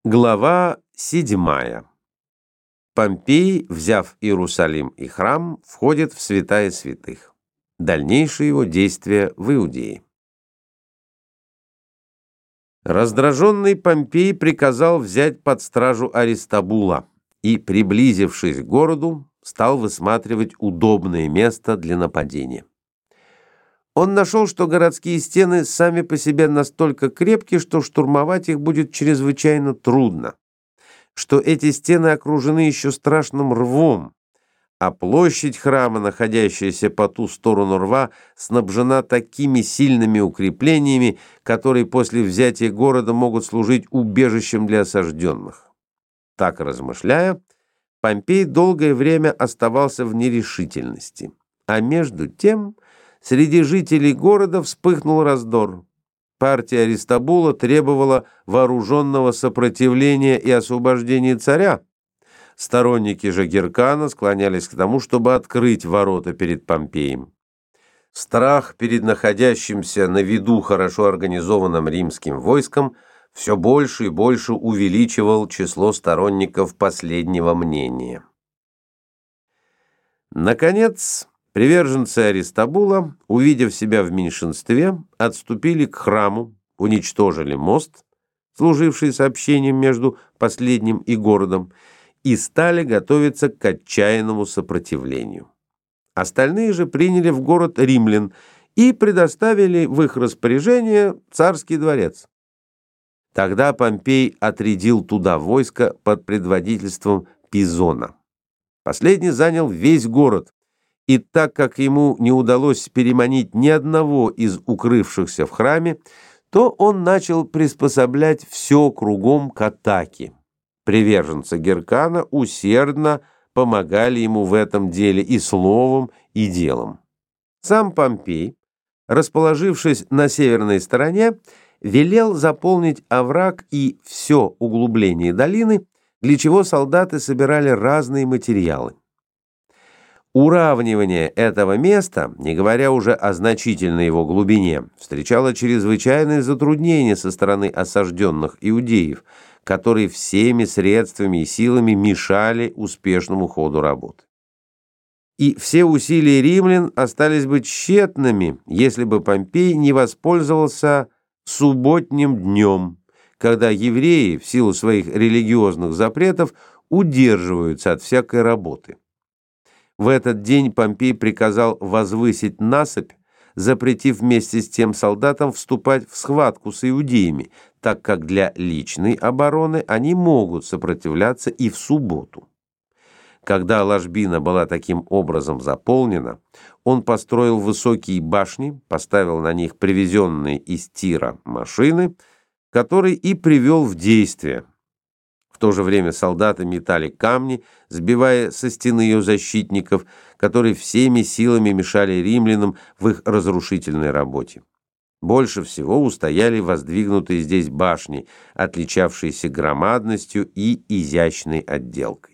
Глава 7. Помпей, взяв Иерусалим и храм, входит в святая святых. Дальнейшие его действия в Иудее. Раздраженный Помпей приказал взять под стражу Аристобула и, приблизившись к городу, стал высматривать удобное место для нападения. Он нашел, что городские стены сами по себе настолько крепки, что штурмовать их будет чрезвычайно трудно, что эти стены окружены еще страшным рвом, а площадь храма, находящаяся по ту сторону рва, снабжена такими сильными укреплениями, которые после взятия города могут служить убежищем для осажденных. Так размышляя, Помпей долгое время оставался в нерешительности, а между тем среди жителей города вспыхнул раздор. Партия Аристобула требовала вооруженного сопротивления и освобождения царя. Сторонники же Геркана склонялись к тому, чтобы открыть ворота перед Помпеем. Страх перед находящимся на виду хорошо организованным римским войском все больше и больше увеличивал число сторонников последнего мнения. Наконец, приверженцы Аристобула, увидев себя в меньшинстве, отступили к храму, уничтожили мост, служивший сообщением между последним и городом, и стали готовиться к отчаянному сопротивлению. Остальные же приняли в город римлян и предоставили в их распоряжение царский дворец. Тогда Помпей отрядил туда войско под предводительством Пизона. Последний занял весь город, и так как ему не удалось переманить ни одного из укрывшихся в храме, то он начал приспособлять все кругом к атаке. Приверженцы Геркана усердно помогали ему в этом деле и словом, и делом. Сам Помпей, расположившись на северной стороне, велел заполнить овраг и все углубление долины, для чего солдаты собирали разные материалы. Уравнивание этого места, не говоря уже о значительной его глубине, встречало чрезвычайные затруднения со стороны осажденных иудеев, которые всеми средствами и силами мешали успешному ходу работы. И все усилия римлян остались бы тщетными, если бы Помпей не воспользовался субботним днем, когда евреи в силу своих религиозных запретов удерживаются от всякой работы. В этот день Помпей приказал возвысить насыпь, запретив вместе с тем солдатам вступать в схватку с иудеями, так как для личной обороны они могут сопротивляться и в субботу. Когда ложбина была таким образом заполнена, он построил высокие башни, поставил на них привезенные из Тира машины, которые и привел в действие. В то же время солдаты метали камни, сбивая со стены ее защитников, которые всеми силами мешали римлянам в их разрушительной работе. Больше всего устояли воздвигнутые здесь башни, отличавшиеся громадностью и изящной отделкой.